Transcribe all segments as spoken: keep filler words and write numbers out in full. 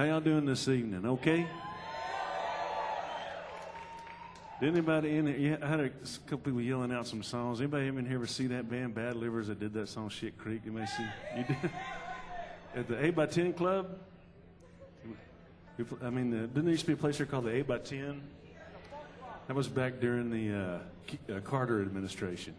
How y'all doing this evening? Okay? Did anybody in here, I had a couple people yelling out some songs. Anybody in here ever see that band, Bad Livers, that did that song, Shit Creek? You may see. You did? At the eight by ten Club? I mean, uh, didn't there used to be a place here called the eight by ten? That was back during the uh, uh, Carter administration.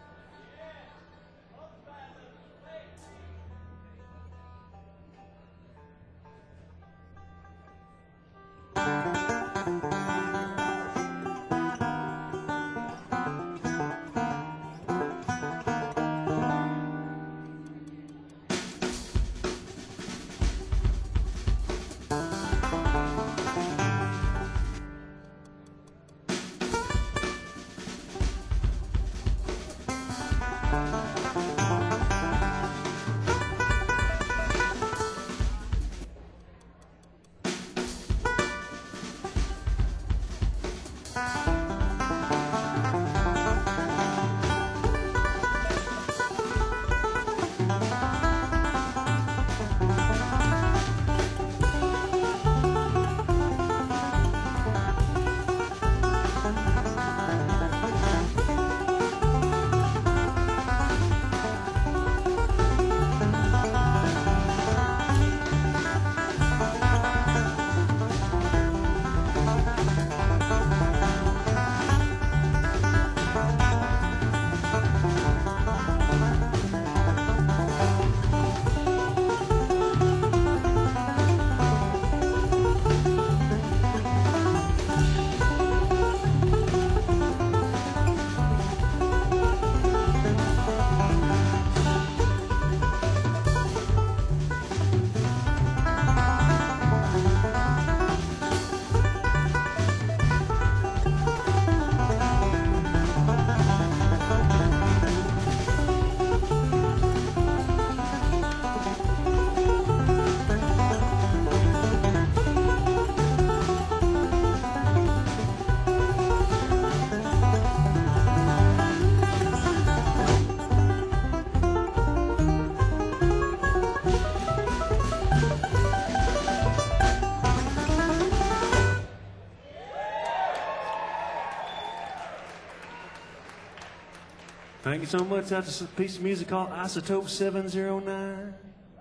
Thank you so much. That's a piece of music called Isotope seven oh nine.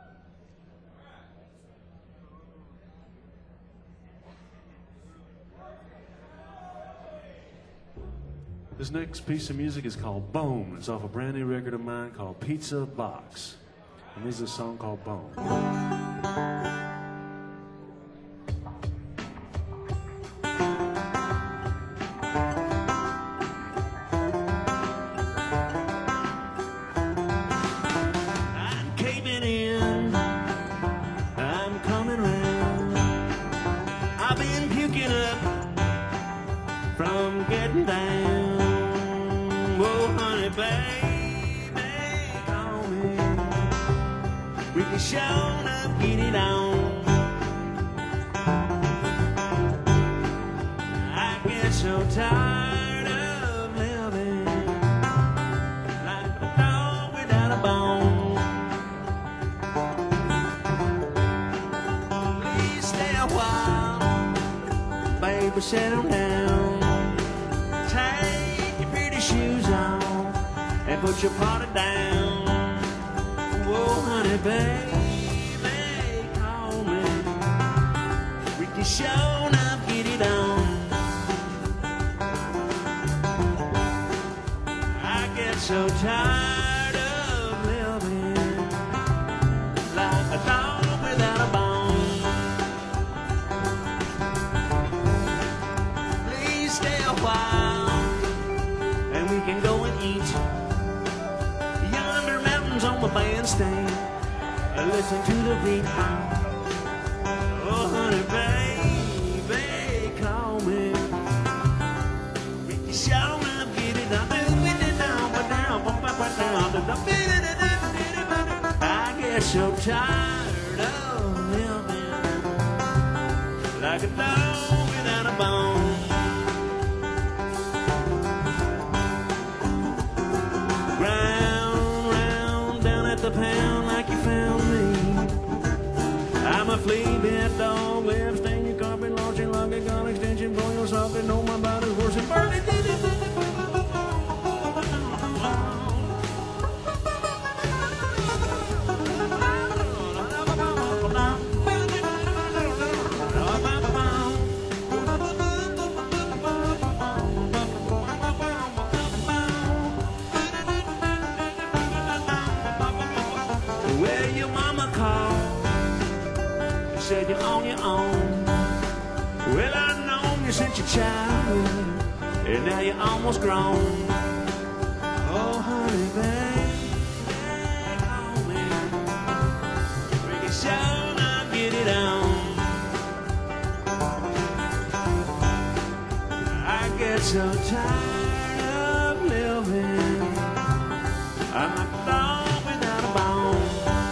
This next piece of music is called Bone. It's off a brand new record of mine called Pizza Box. And this is a song called Bone. Settle down, take your pretty shoes off and put your party down. Whoa, honey, baby, call me. We can show enough, get it on. I get so tired of living like a dog without a bone. Can go and eat yonder mountains on the bandstand and listen to the beat. Oh, honey, baby, call me. We can show up, get it down, get it down, but down, but down, I get so tired of living like a dog without a bone. Round, round, down at the pound like you found me. I'm a flea bit dog, web stain your carpet, launching locket, gun extension, blow your socket, know my body's worse than burning. Well, your mama called, said you're on your own. Well, I've known you since your childhood, and now you're almost grown. Oh, honey, babe, back home, man. We can sure not get it on. I get so tired of living. I'm like a dog without a bone.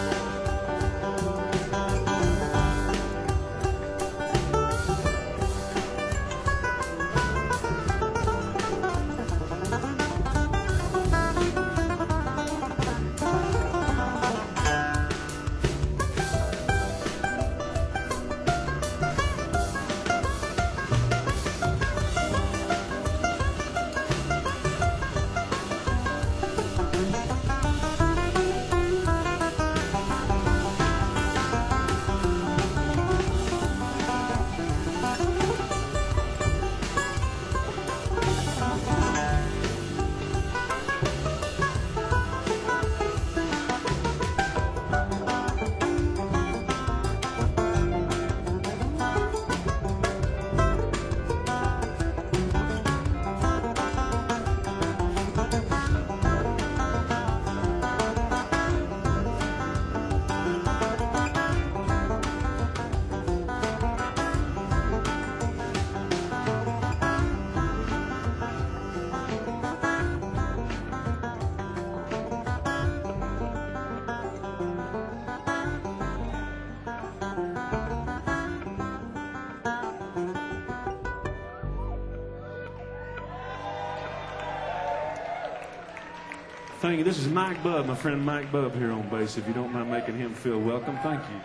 Thank you. This is Mike Bubb, my friend Mike Bubb here on bass. If you don't mind making him feel welcome, thank you.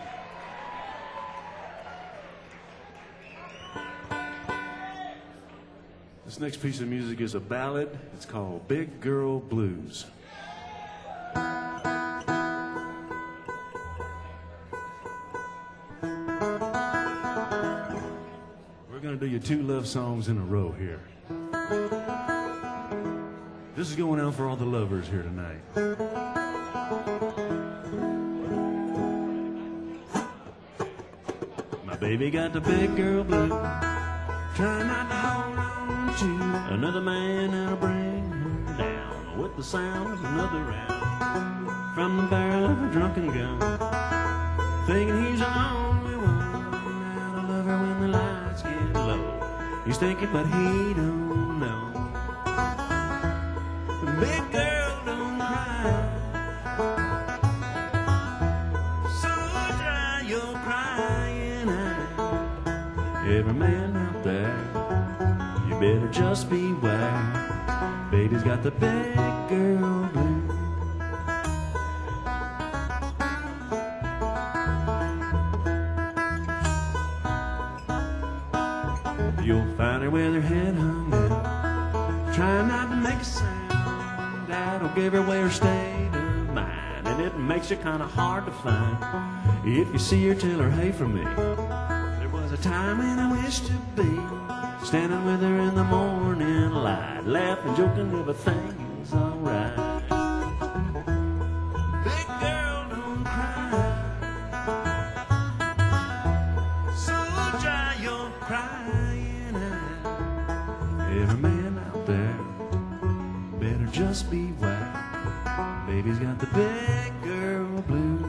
This next piece of music is a ballad. It's called Big Girl Blues. We're going to do your two love songs in a row here. This is going out for all the lovers here tonight. My baby got the big girl blue, trying not to hold on to another man that'll bring her down with the sound of another round from the barrel of a drunken gun, thinking he's the only one that'll love her when the lights get low. He's thinking, but he don't know. Big girl, don't cry, so dry your crying eye. Every man out there, you better just beware. Baby's got the big girl blue. You'll find her with her head hung down, trying not to make a sound. That'll give her away her state of mind, and it makes her kind of hard to find. If you see her, tell her, hey, from me, there was a time when I wished to be standing with her in the morning light, laughing, joking, everything's alright. Big girl, don't cry, so dry your crying eye. Every man out there better just beware. Baby's got the big girl blues.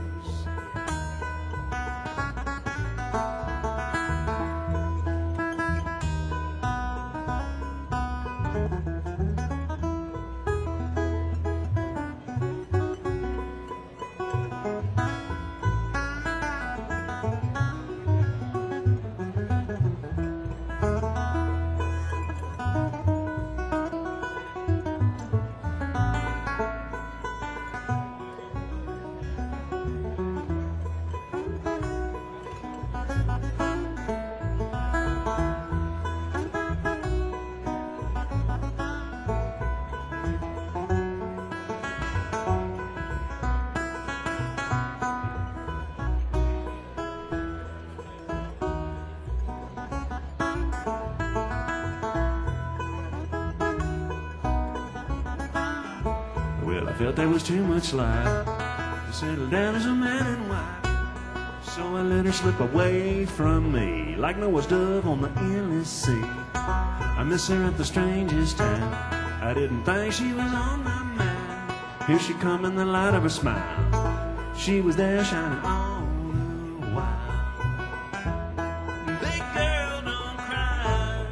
I felt there was too much life to settle down as a man and wife. So I let her slip away from me like Noah's dove on the endless sea. I miss her at the strangest time. I didn't think she was on my mind. Here she come in the light of a smile. She was there shining all the while. Big girl, don't cry.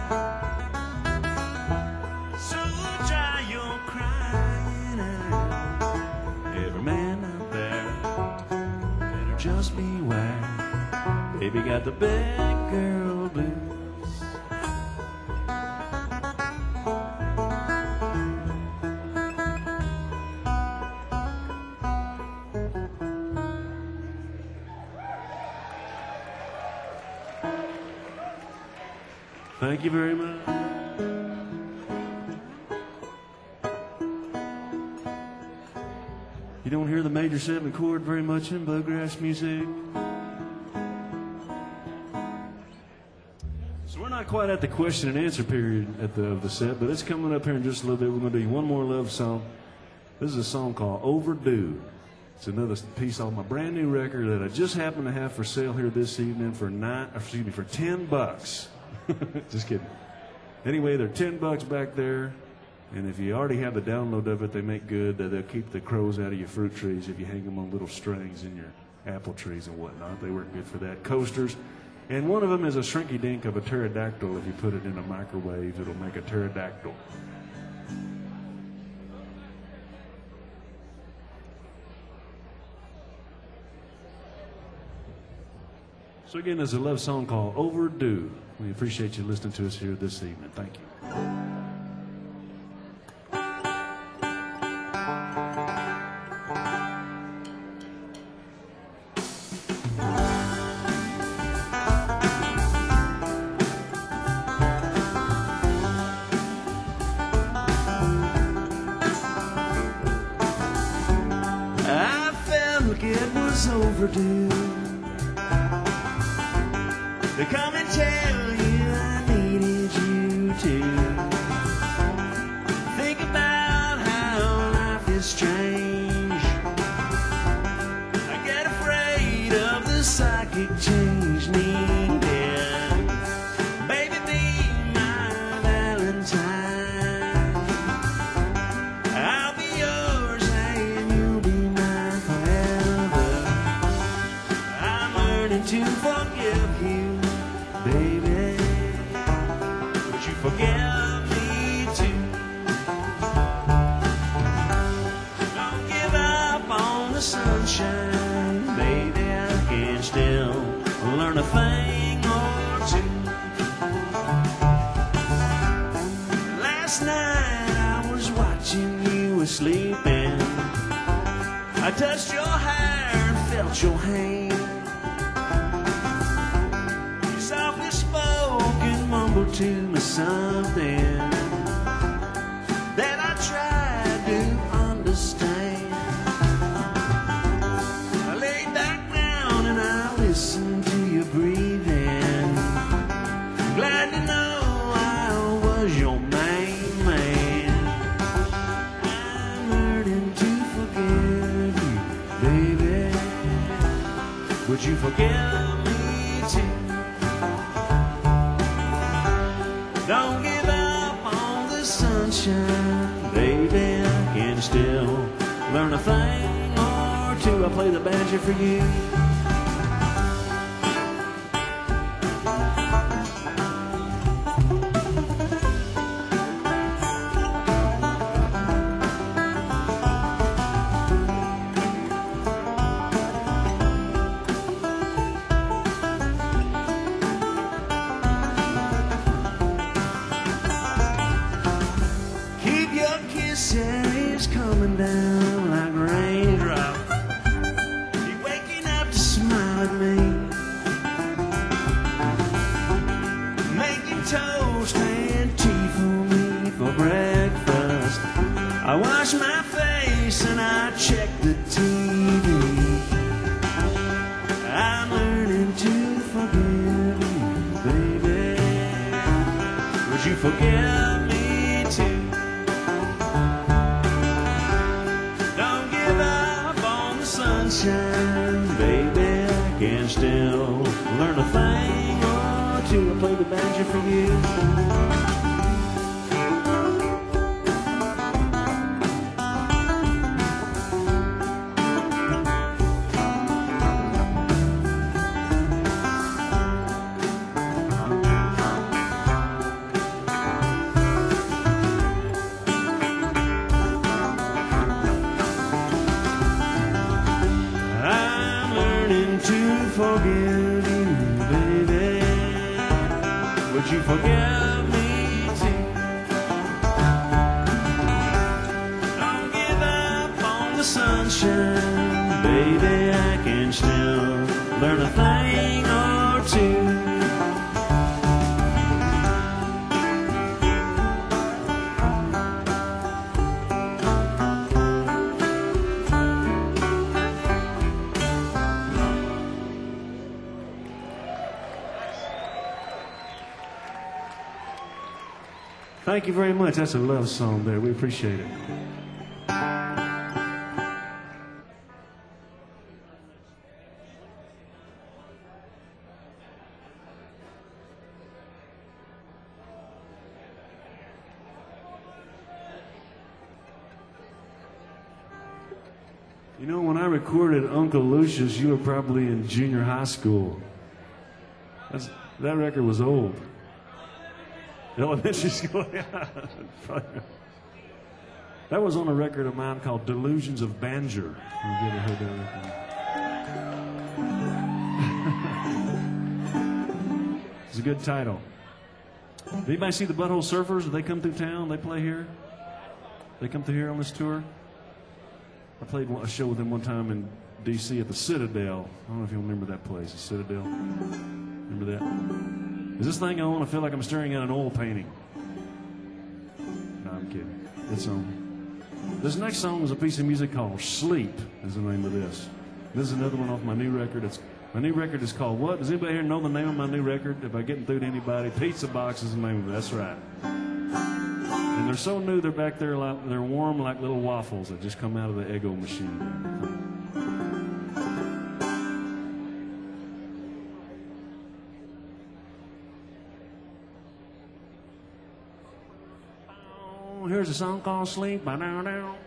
So dry your crying out. Every man out there better just beware. Baby got the big girl blues. Thank you very much. You don't hear the major seven chord very much in bluegrass music. So we're not quite at the question and answer period at the, of the set, but it's coming up here in just a little bit. We're going to do one more love song. This is a song called Overdue. It's another piece on my brand new record that I just happen to have for sale here this evening for nine, excuse me, for ten bucks. Just kidding. Anyway, they're ten bucks back there, and if you already have the download of it, they make good. They'll keep the crows out of your fruit trees if you hang them on little strings in your apple trees and whatnot. They work good for that. Coasters, and one of them is a shrinky dink of a pterodactyl. If you put it in a microwave, it'll make a pterodactyl. So again, there's a love song called Overdue. We appreciate you listening to us here this evening. Thank you. I felt like it was overdue. They come and tell you I needed you to think about how life is strange. I get afraid of the psychic change needed. Baby, be my Valentine. I'll be yours and you'll be mine forever. I'm learning to forgive you, baby, would you forgive me too? Don't give up on the sunshine, baby, I can still learn a thing or two. Last night I was watching you were sleeping. I touched your hair and felt your hand. To me something that I tried to understand. I laid back down and I listened to your breathing. Glad to know I was your main man. I'm learning to forgive you, baby. Would you forgive me too? Don't give up on the sunshine, baby, I can still learn a thing or two. I play the banjo for you. Kisses coming down like raindrops. You're waking up to smile at me, making toast and tea for me for breakfast. I wash my face and I check the T V. I'm learning to forgive you, baby. Would you forgive me too? still learn a thing or two. I play the banjo for you. Forgive you, baby. Would you forgive me too? Don't give up on the sunshine, baby. I can still learn a thing or two. Thank you very much. That's a love song there. We appreciate it. You know, when I recorded Uncle Lucius, you were probably in junior high school. That's, that record was old. Elementary school, yeah. That was on a record of mine called Delusions of Banjo. Have you ever heard that record? It's a good title. Did anybody see the Butthole Surfers? Did they come through town? They play here? They come through here on this tour? I played a show with them one time in D C at the Citadel. I don't know if you remember that place, the Citadel. Remember that? Is this thing on? I feel like I'm staring at an oil painting. No, I'm kidding. It's on. This next song is a piece of music called Sleep, is the name of this. This is another one off my new record. It's, my new record is called what? Does anybody here know the name of my new record? If I'm getting through to anybody, Pizza Box is the name of it. That's right. And they're so new, they're back there, like, they're warm like little waffles that just come out of the Eggo machine. Here's a song called Sleep. Ba-dow-dow.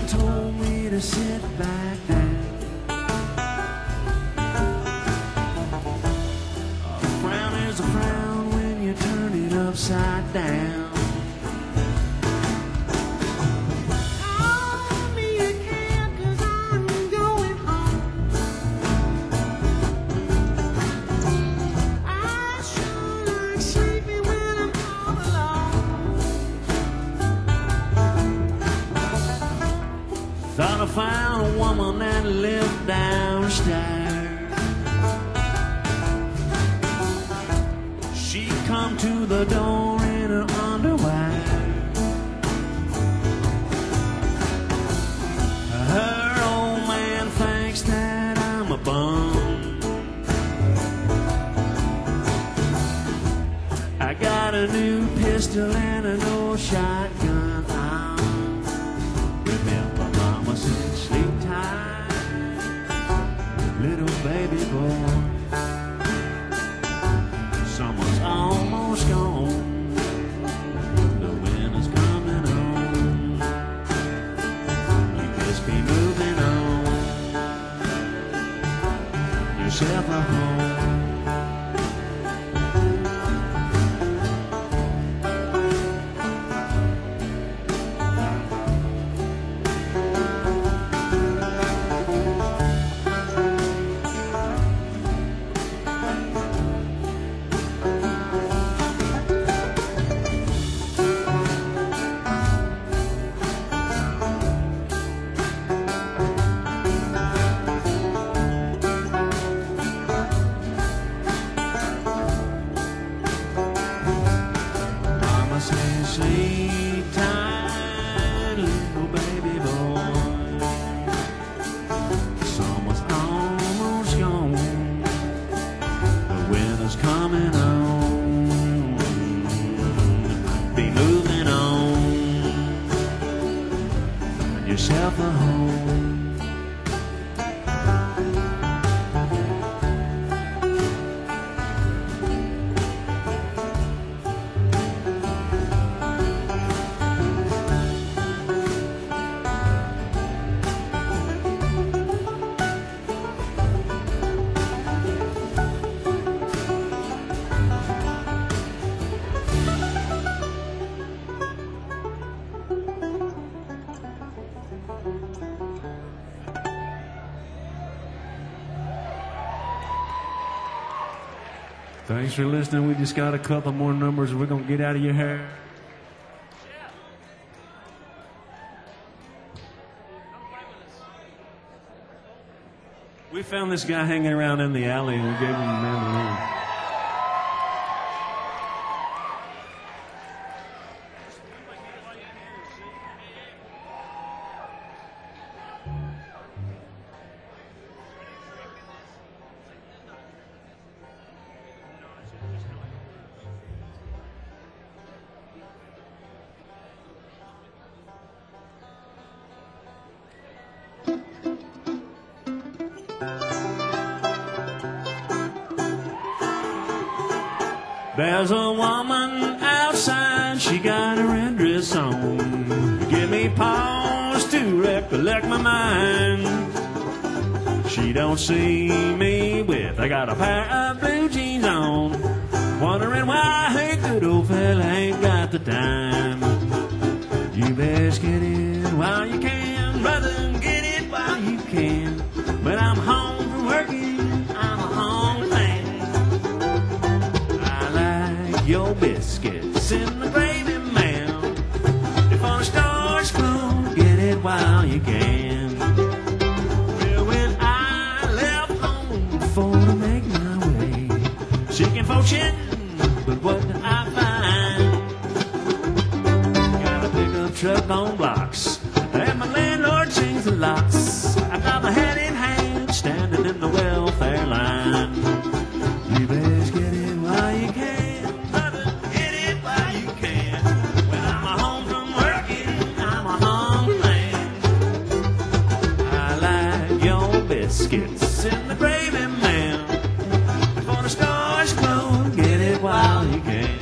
told me to sit back down. A frown is a frown when you turn it upside down. Thought I found a woman that lived downstairs. She come to the door in her underwear. Her old man thinks that I'm a bum. I got a new pistol and an old shotgun. Sleep tight, little baby boy. Summer's almost gone. The winter's coming on. You just be moving on. Yourself a home. Sleep tight, little baby boy. Summer's almost gone. The winter's coming on. Be moving on. Find yourself a home. Thanks for listening. We just got a couple more numbers. We're going to get out of your hair. We found this guy hanging around in the alley and we gave him a mandolin. There's a woman outside, she got a red dress on. Give me pause to recollect my mind. She don't see me with, I got a pair of blue jeans on. Wondering why her good old fella ain't got the time. You best get it while you can, brother, get it while you can. When I'm home from working, I'm a home man. Your biscuits in the gravy, ma'am. If on a starch floor, get it while you can. Well, when I left home for to make my way, seeking fortune, but what did I find? Got a pickup truck on blocks, and my landlord changed the locks. I got my hat in hand, standing in the welfare line. You best get it while you can. Biscuits in the gravy, ma'am. Before the stars glow, get it while you can.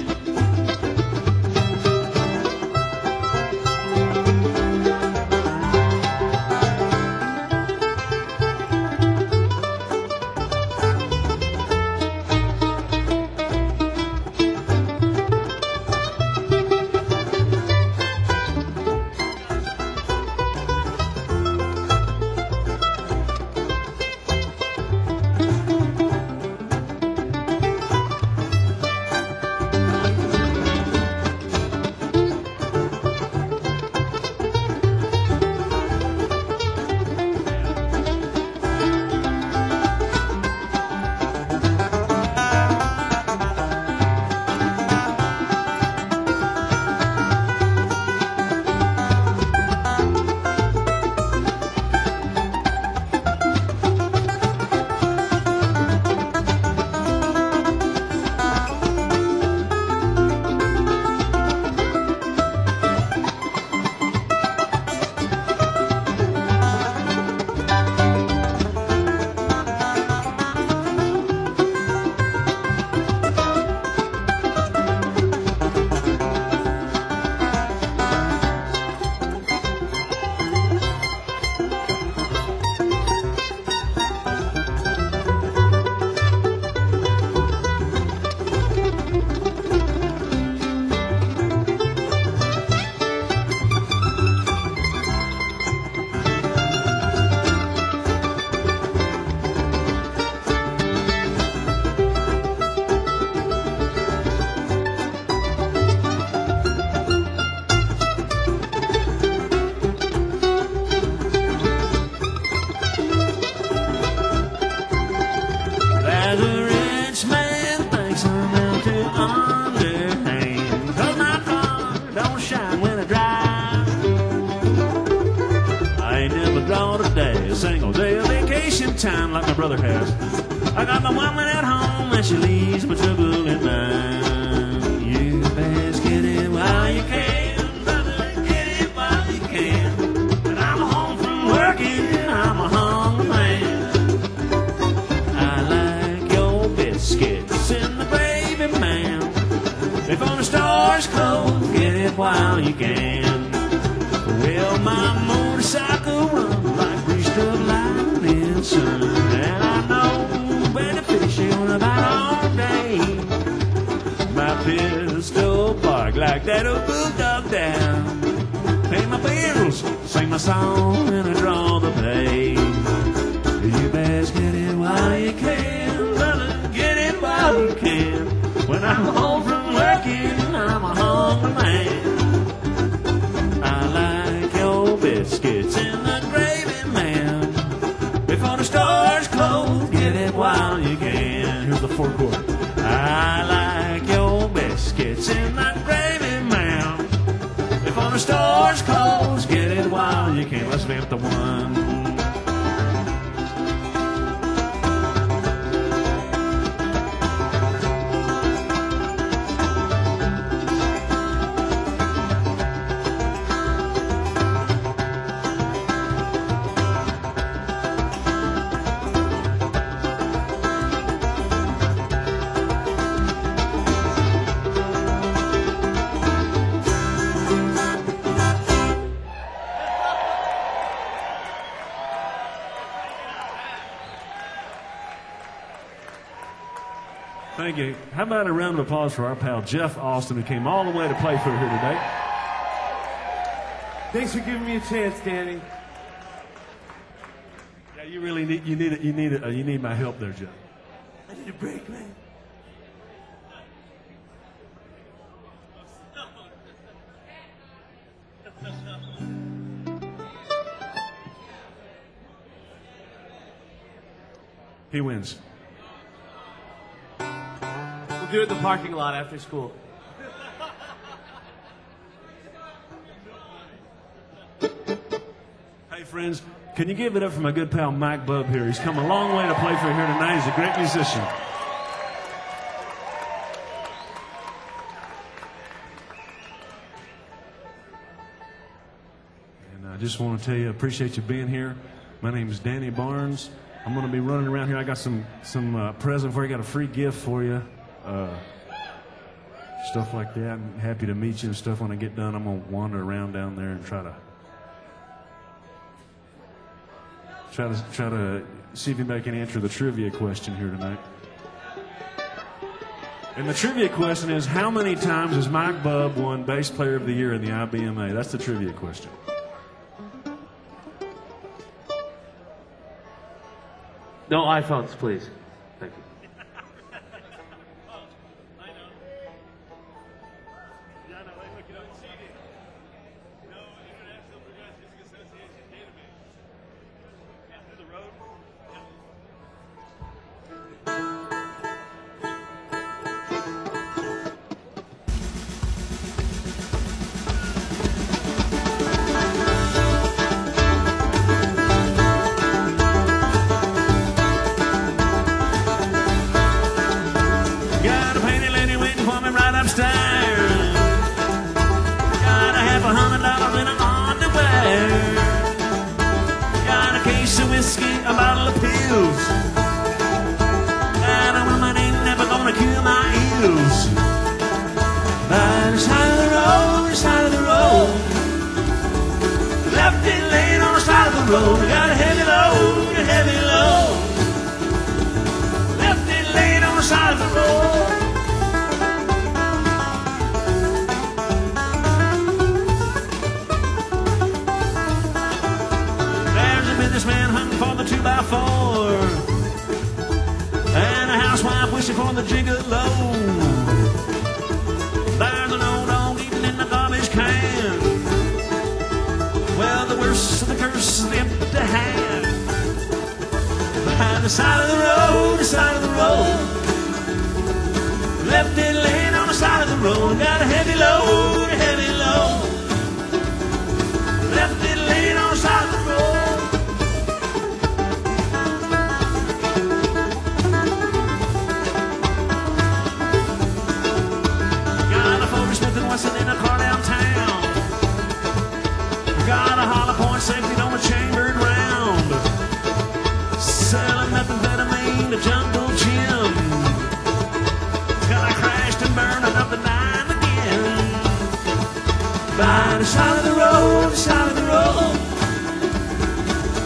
all today. A single day of vacation time like my brother has. I got my woman at home and she leaves my trouble in mind. You best get it while you can, brother, get it while you can. When I'm home from working, I'm a hungry man. I like your biscuits and the gravy, man. If on the stars cold, get it while you can. Well, my motorcycle runs like greased up lightning sun, and I know beneficial about all day. My pistol bark like that old bulldog down. Pay my bills, sing my song, and I draw the pay. You best get it while you can, brother, get it while you can. When I'm home from working, I'm a hungry man. I like your biscuits and the gravy, man. Before the stores close, get it while you can. Here's the four chord. I like your biscuits and the gravy, man. Before the stores close, get it while you can. Let's vamp the one. Thank you. How about a round of applause for our pal Jeff Austin, who came all the way to play for here today. Thanks for giving me a chance, Danny. Yeah, you really need you need you need uh, you need my help there, Jeff. I need a break, man. He wins. We'll do it in the parking lot after school. Hey, friends, can you give it up for my good pal Mike Bubb here? He's come a long way to play for here tonight. He's a great musician. And I just want to tell you, I appreciate you being here. My name is Danny Barnes. I'm going to be running around here. I got some some uh, present for you. Got a free gift for you. Uh, stuff like that. I'm happy to meet you and stuff. When I get done, I'm going to wander around down there and try to try to try to see if anybody can answer the trivia question here tonight. And the trivia question is, how many times has Mike Bubb won Bass Player of the Year in the I B M A? That's the trivia question. No iPhones, please. Thank you.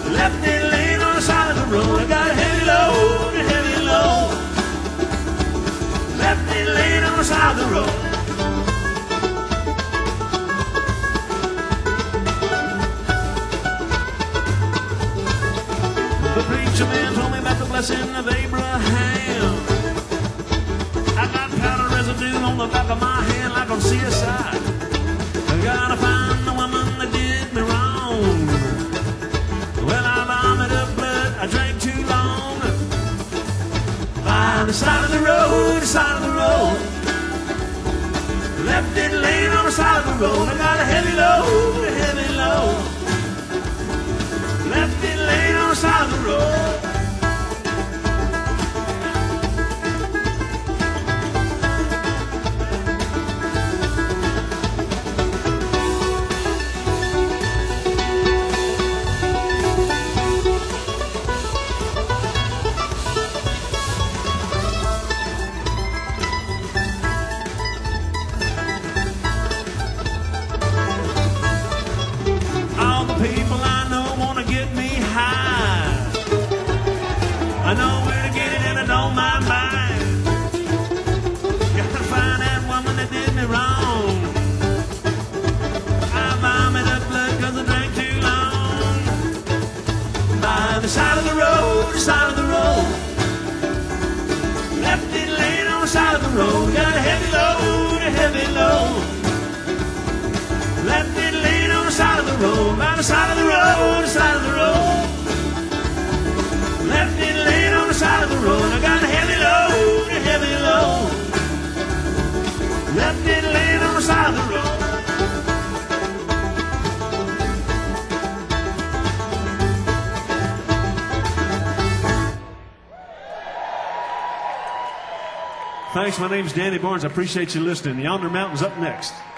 Left it laying on the side of the road. I got a heavy load, a heavy load. Left it laying on the side of the road. The preacher man told me about the blessing of Abraham. I got powder residue on the back of my hand like on C S I. I gotta find the woman that did me wrong. Well, I vomited blood, I drank too long. By the side of the road, the side of the road. Left it laying on the side of the road. I got a heavy load, a heavy load. Left it laying on the side of the road. All the people I know wanna get me high. I know where to get it and I don't mind mine. Gotta find that woman that did me wrong. I vomited blood cause I drank too long. By the side of the road, the side of the road. Left it laying on the side of the road. Got a heavy load, a heavy load. Left it laying on the side of the road. By the side of the road, the side of the road. Left it laying on the side of the road. I got a heavy load, a heavy load. Left it laying on the side of the road. Thanks. My name's Danny Barnes. I appreciate you listening. Yonder Mountain's up next.